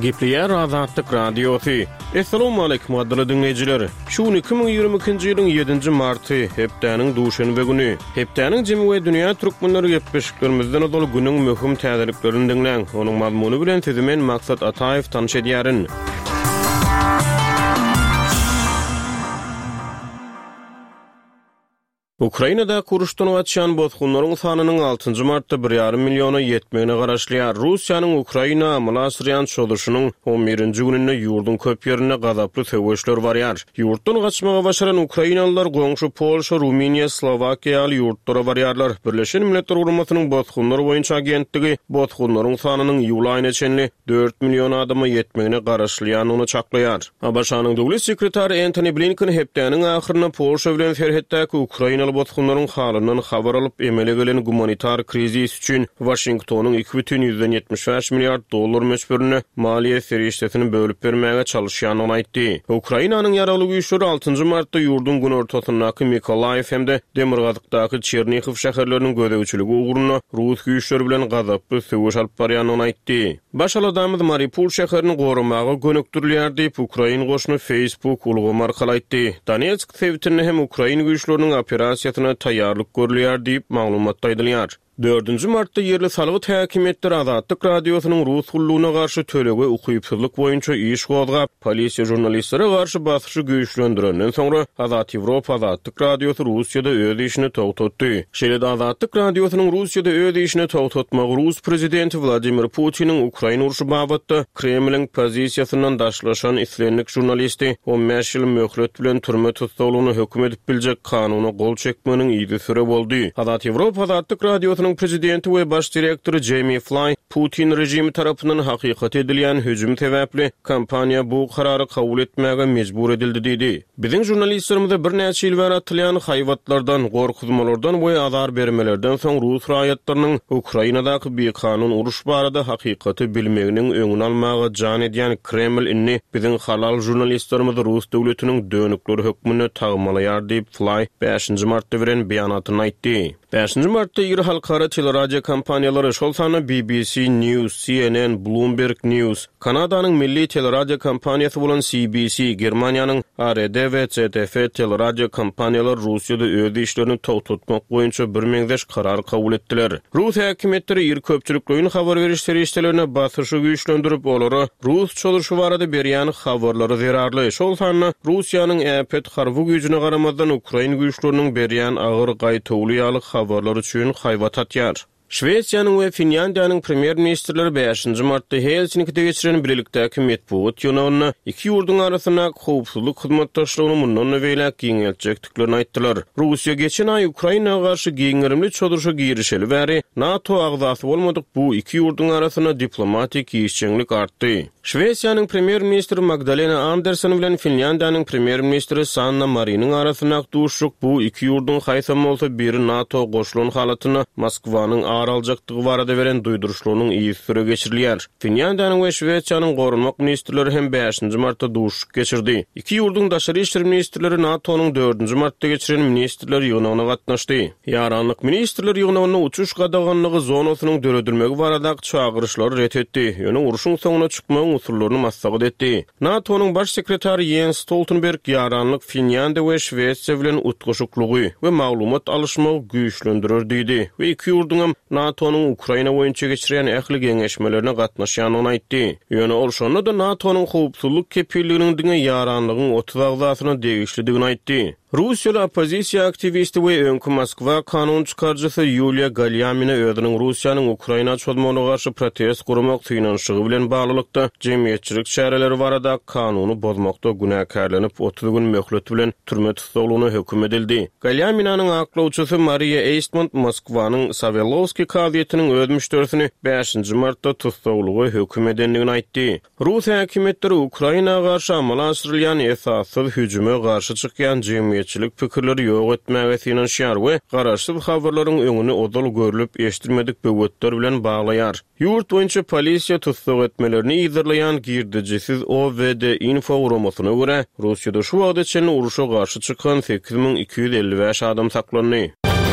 Gipliyer Azatlyk Radiosu. Assalamu alaykum adly dinleyijiler. Şu 2022-nji ýylyň 7-nji marty, hepdeniň duşanby güni. Hepdeniň jemy we dünýä türkmenleri gepleşiklerimizden ol günüň möhüm täzeliklerini dinleň. Onuň mazmuny bilen sizimen Maksat Ataev tanış edýärin. Ukrainada kuruşdan geçen bozgunlaryň sanynyň 6-njy martda 1,5 milyona ýetmegine garaşlýar. Russiýanyň Ukraina amalasyryň çoluşynyň 11-nji gününde ýurdun köp ýerine gazaply söwüşler barýar. Ýurtdan gaçmaga başaran Ukrainalılar goňşy Polşa, Ruminiýa, Slowakiýa ýurtlara barýarlar. Birleşen Milletler Guramasynyň bozgunlary boýunça agentligi bozgunlaryň sanynyň ýyl aýyna çenli 4 milyon adama ýetmegine garaşlýanyny çaklaýar. Abaşanyň döwlet sekretary Antony Blinken hepdeniň ahyryna Polşa bilen serhetdäki Ukraina bozgunlaryň halyndan habar alyp emele gelen humanitar krizis üçin Washingtonyň 2,75 milliard dollar meşberini maliýe serişdesini bölüp bermäge çalışýanyny aýtdy. Ukrainanyň ýaraly güýçleri 6-njy martda ýurdun gün ortasyndaky Mykolaýew hemde Demirgazykdaky Çernihiw şäherleriniň gödäwçiligi ugruna Rus güýçleri bilen gazaply söwüş alyp barýanyny aýtdy. Başaladamyz Mariupol şäherini gorumaga gönükdirilýär diýip Ukraina goşuny Facebook ulgamy arkaly aýtdy. Donetsk sewtini hem Ukraina güýçleriniň operasiýasyna taýýarlyk görülýär diýip maglumat aýdylýar. 4-nji martda ýerli salgyt häkimetleri Azatlyk Radiosynyň Rus gullugyna garşy törege ukypsızlyk boýunça iş gozgap, polisiýa jurnalistlere garşy basyşy güýçlendirenden soňra Azat Ýewropa Azatlyk Radiosy Russiýada öz işini togtatdy. Şeýle Azatlyk Radiosynyň Russiýada öz işini togtatmagy Rus prezidenti Vladimir Putiniň Ukraina uruşy babatda Kremliň pozisiýasyndan daşlaşan islenlik jurnalisti 15 ýyl möhlet bilen türme tutulmagyny hökm edip biljek kanuny gol çekmeginiň ýygy süre boldy. Azat Ýewropa Azatlyk Radiosynyň prezidenti we baş direktori Jamie Fly Putin rejimi tarapyndan hakykat edilýän hüjüm sebäpli kompaniýa bu karary kabul etmäge mejbur edildi diýdi. Biziň jurnalistlerimize bir näçe ýyl bäri atylýan haýwatlardan, gorkuzmalardan we azar bermelerden soň Rus raýatlarynyň Ukrainadaky bir kanun uruş barada hakykaty bilmeginiň öňüni almaga jan edýän Kreml inni biziň halal jurnalistlerimiz Rus döwletiniň dönükleri hökmüne tagmalaýar diýip Fly 5-nji martda beren beýanatyny aýtdy. 5-nji martda ýyl halkara teleradio kompaniýalary şol sany BBC News, CNN, Bloomberg News, Kanadanyň milli teleradio kompaniýasy bolan CBC, Germaniýanyň ARD we ZDF teleradio kompaniýalary Russiýada öz işlerini togtatmak boýunça bir meňzeş karar kabul etdiler. Rus häkimetleri ýer köpçülikligiň habar beriş serişdelerine basyşy güýçlendirip olary Rus çoluşy barada berýän habarlary zerarly. Şol sany Russiýanyň äpet harby güýjüne garamazdan Ukraina güýçleriniň berýän agyr gaýtawly ýaly habarlar üçin haýwat atýar. Şwesiýanyň we Finlandiýanyň premier ministrleri 5-nji martda Helsinki'de geçiren birlikdäki medpuat ýygynyna iki ýurdun arasyna howpsuzlyk hyzmatdaşlygyny mundan öwelek giňeltjekdiklerini aýtdylar. Russiýa geçen aý Ukrainaga garşy giňerimli çodurşa girişeli bäri NATO agzasy bolmadyk bu iki ýurdun arasyna diplomatik işçilik artdy. Şwesiýanyň premier ministri Magdalena Andersson bilen Finlandiýanyň premier ministri Sanna Marinin arasyna duşuk bu iki ýurdun haýsam bolsa biri NATO goşulan halatyna Moskwanyň araljakdygy barada beren duýduruşlarynyň iýi süre geçirilýär. Finlandiýanyň we Şwesiýanyň gorunmak ministrleri hem 5-nji martda duşuk geçirdi. Iki ýurdun daşary işler ministrleri NATO'nyň 4-nji martda geçiren ministrler ýygynyna gatnaşdy. Ýaranlyk ministrler ýygynyna uçuş gadaganlygy zonasynyň döredilmegi barada çağırışlary ret etdi. Ýöne uruşyň soňuna çykmagyň usullaryny maslahat etdi. NATO'nyň baş sekretary Jens Stoltenberg ýaranlyk Finlandiýa we Şwesiýa bilen utgaşyklygy we maglumat alışmagy güýçlendirir diýdi. We iki ýurdun NATO'nun Ukraina boýunça geçiren ähli geňeşmelerine gatnaşýanyny aýtdy. Ýöne ol şonda da NATO'nun howpsuzlyk kepilliginiň diňe ýaranlygyň 30 agzasyna degişlidigini aýtdy. Russiýaly opozisiýa aktivisti we öňkü Moskwa kanun çykarjysy Yulia Galyamina özüniň Russiýanyň Ukraina çolmagyna garşy protest gurmak synanşygy bilen baglykda jemgyýetçilik çäreleri barada kanuny bozmakda günäkärlenip 30 gün möhlet bilen türme tutulmagyna hökm edildi. Galyaminanyň aklawçysy Maria Eastman Moskwanyň Savelovski kaziýetiniň öz müşterisini 5-nji martda tutulmagy hökm edenligini aýtdy. Rus häkimetleri Ukrainaga garşy amal asyrylýan esassız hüjüme garşy çykýan jemgyýetçilik pikirleri ýok etmäge synanşýar we garaşsyz habarlaryň öňüni odal görülip eşdirmedik böwetler bilen baglaýar. Ýurt boýunça polisiýa tutsak etmelerini ýygyrlaýan girdijisiz OVD info uramasyna görä Russiýada şu wagtda çenli uruşa garşy çykan 8255 adam saklandy.